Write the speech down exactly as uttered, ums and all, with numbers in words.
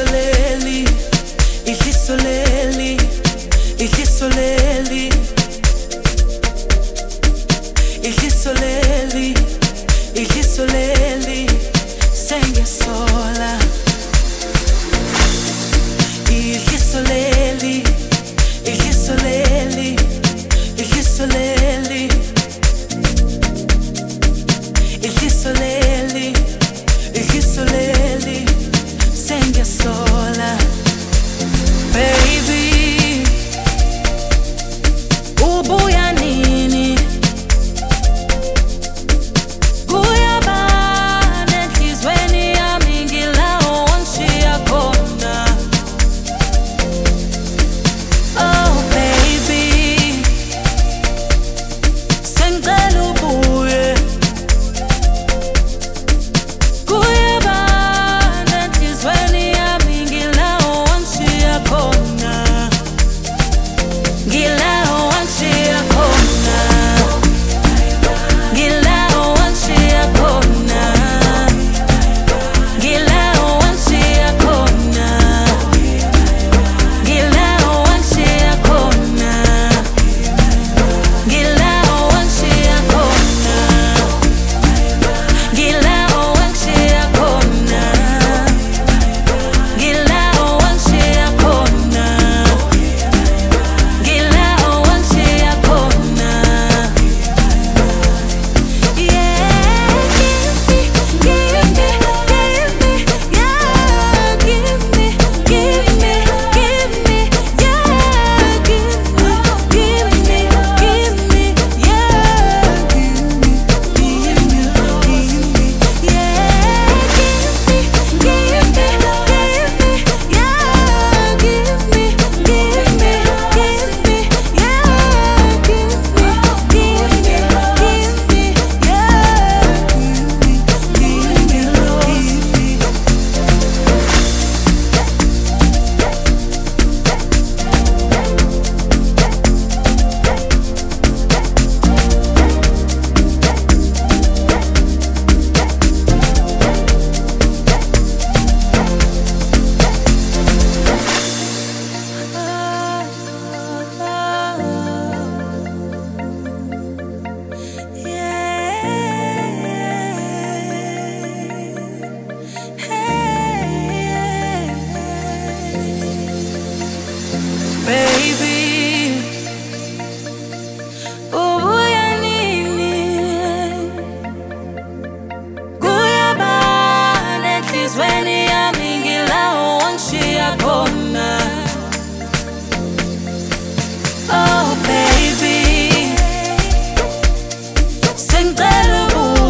Ihlisoleli, ihlisoleli, ihlisoleli, ihlisoleli, ihlisoleli, sengiyasola. Ihlisoleli, ihlisoleli, ihlisoleli, ihlisoleli, ihlisoleli, sengiyasola. Baby, ubuya nini? Kuyabana enhlizweni yami ngilawo wangishiya khona. Oh baby, sengicela ubuye. Kuyabana enhlizweni yami ngilawo wangishiya khona. Ngilawo wangishiya khona. Ngilawo wangishiya khona. Ngilawo wangishiya khona. Ngilawo wangishiya khona. Ngilawo wangishiya khona. Ngilawo wangishiya khona. Ngilawo wangishiya khona. Ngilawo wangishiya khona. Yeah, give me, give me, give me, yeah, give me, give me, give me, yeah, give me, give me, give me, yeah, give me, give me, give me, yeah, give me, give me, give me, yeah, give me, give me, give me, yeah, give me, give me, give me, baby, ubuya nini? Kuyabana enhlizweni yami ngilawo wangishiya khona. Oh baby, sengicela ubuye.